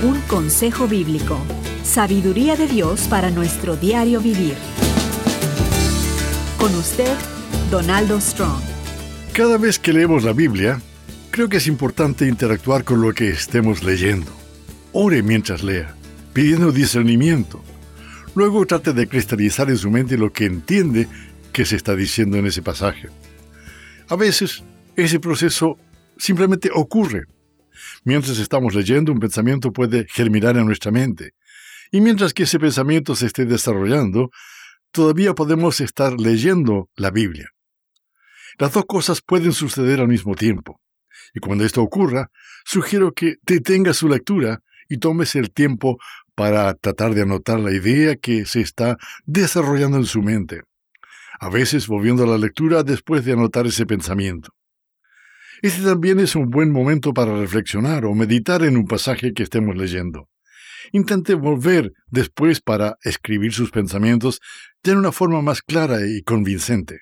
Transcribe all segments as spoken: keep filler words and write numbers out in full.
Un consejo bíblico. Sabiduría de Dios para nuestro diario vivir. Con usted, Donaldo Strong. Cada vez que leemos la Biblia, creo que es importante interactuar con lo que estemos leyendo. Ore mientras lea, pidiendo discernimiento. Luego trate de cristalizar en su mente lo que entiende que se está diciendo en ese pasaje. A veces, ese proceso simplemente ocurre. Mientras estamos leyendo, un pensamiento puede germinar en nuestra mente. Y mientras que ese pensamiento se esté desarrollando, todavía podemos estar leyendo la Biblia. Las dos cosas pueden suceder al mismo tiempo. Y cuando esto ocurra, sugiero que detenga su lectura y tómese el tiempo para tratar de anotar la idea que se está desarrollando en su mente. A veces volviendo a la lectura después de anotar ese pensamiento. Este también es un buen momento para reflexionar o meditar en un pasaje que estemos leyendo. Intente volver después para escribir sus pensamientos de una forma más clara y convincente.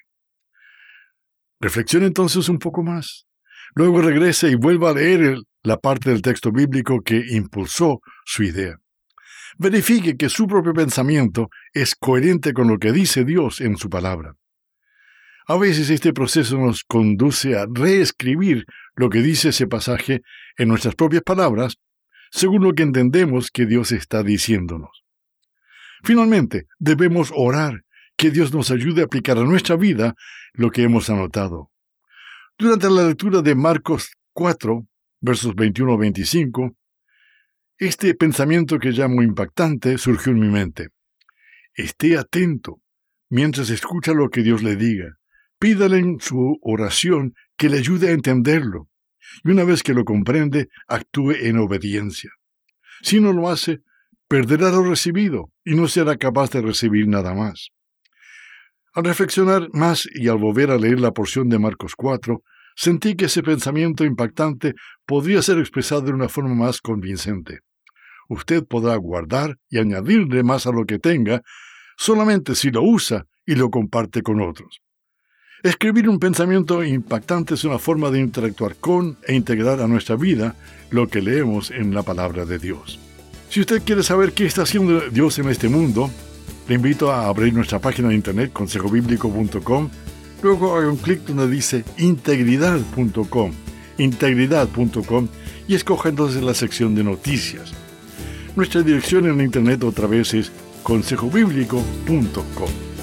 Reflexione entonces un poco más. Luego regrese y vuelva a leer el, la parte del texto bíblico que impulsó su idea. Verifique que su propio pensamiento es coherente con lo que dice Dios en su palabra. A veces este proceso nos conduce a reescribir lo que dice ese pasaje en nuestras propias palabras, según lo que entendemos que Dios está diciéndonos. Finalmente, debemos orar que Dios nos ayude a aplicar a nuestra vida lo que hemos anotado. Durante la lectura de Marcos cuatro, versos veintiuno a veinticinco, este pensamiento que llamo impactante surgió en mi mente. Esté atento mientras escucha lo que Dios le diga. Pídale en su oración que le ayude a entenderlo. Y una vez que lo comprende, actúe en obediencia. Si no lo hace, perderá lo recibido y no será capaz de recibir nada más. Al reflexionar más y al volver a leer la porción de Marcos cuatro, sentí que ese pensamiento impactante podría ser expresado de una forma más convincente. Usted podrá guardar y añadirle más a lo que tenga, solamente si lo usa y lo comparte con otros. Escribir un pensamiento impactante es una forma de interactuar con e integrar a nuestra vida lo que leemos en la palabra de Dios. Si usted quiere saber qué está haciendo Dios en este mundo, le invito a abrir nuestra página de internet consejo bíblico punto com. Luego haga un clic donde dice integridad punto com, integridad punto com y escoja entonces la sección de noticias. Nuestra dirección en internet otra vez es consejo bíblico punto com.